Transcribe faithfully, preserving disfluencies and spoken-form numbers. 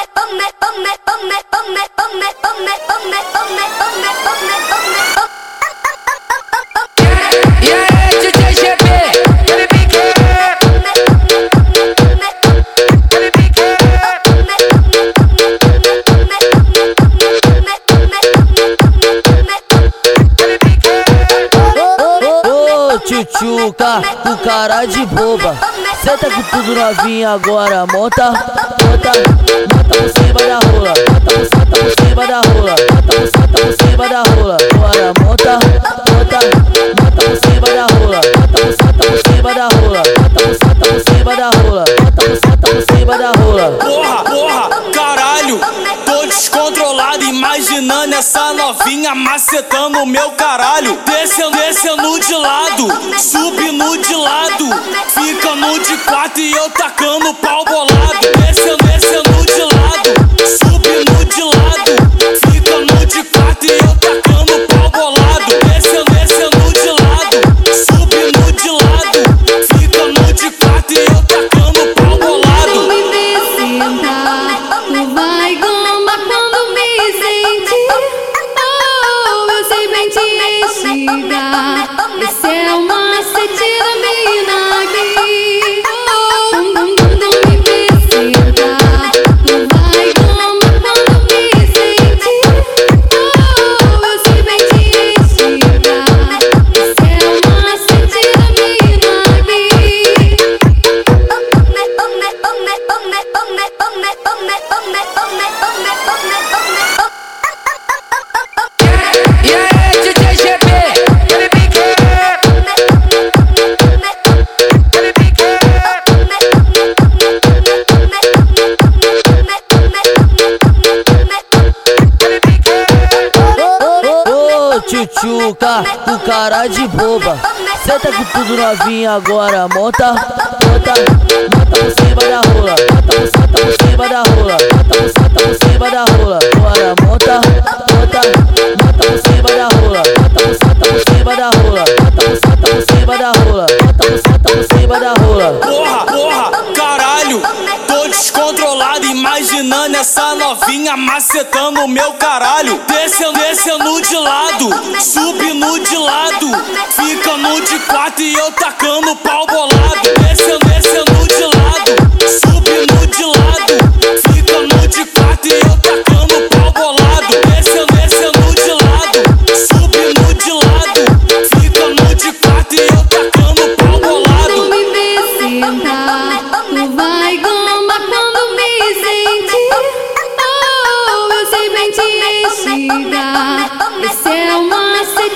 E aí, D J G B, ele me quer. Ele me quer. Ele me quer. Ô, tchutchuca, com cara de boba. Senta com tudo novinha agora, monta, monta, monta por cima da rola, monta por senta por cima da rola, monta por senta por cima da rola. Agora monta, monta, monta por cima da rola, monta por senta por cima da rola, monta por senta por cima da rola, monta por senta por cima da rola. Porra, porra, caralho, tô descontrolado imaginando essa novinha macetando o meu caralho. Descendo, descendo de lado, subindo de lado, ficando de quatro e eu tacando pau bolado. Descendo, descendo de lado, subindo de lado, ficando de quatro e eu tacando pau bolado. Descendo, descendo de lado, subindo de lado, ficando de quatro e eu tacando pau bolado. Me vê sentar, tu vai gomar quando me sentir. Oh, eu sei bem te instigar. Esse é o macete da mina aqui. Oh, dum dum dum dum, me vê sentar, tu vai gomar quando me sentir. Oh, eu sei bem te instigar. Esse é o macete da mina aqui. E aí, D J G B, ele me quer. Ele me quer. Ele me quer. Ô, tchutchuca, com cara de boba. Senta com tudo novinha agora, monta, monta, monta por cima da rola, monta por senta por cima da rola, monta por senta por cima da rola. Agora monta, monta, monta por cima da rola, monta por senta por cima da rola, monta por senta por cima da rola, monta por senta por cima da rola. Porra, porra, caralho, tô descontrolado imaginando essa novinha macetando o meu caralho. Descendo, descendo de lado, subindo de lado, ficando de quatro e eu tacando pau bolado. Descendo, descendo de lado, subindo de lado, ficando de quatro e eu tacando pau bolado. Descendo, descendo de lado, subindo de lado, ficando de quatro e eu tacando pau bolado. Tu me vê sentar, tu vai gomar quando me sentir. Oh, eu sei bem te instigar. Esse é o macete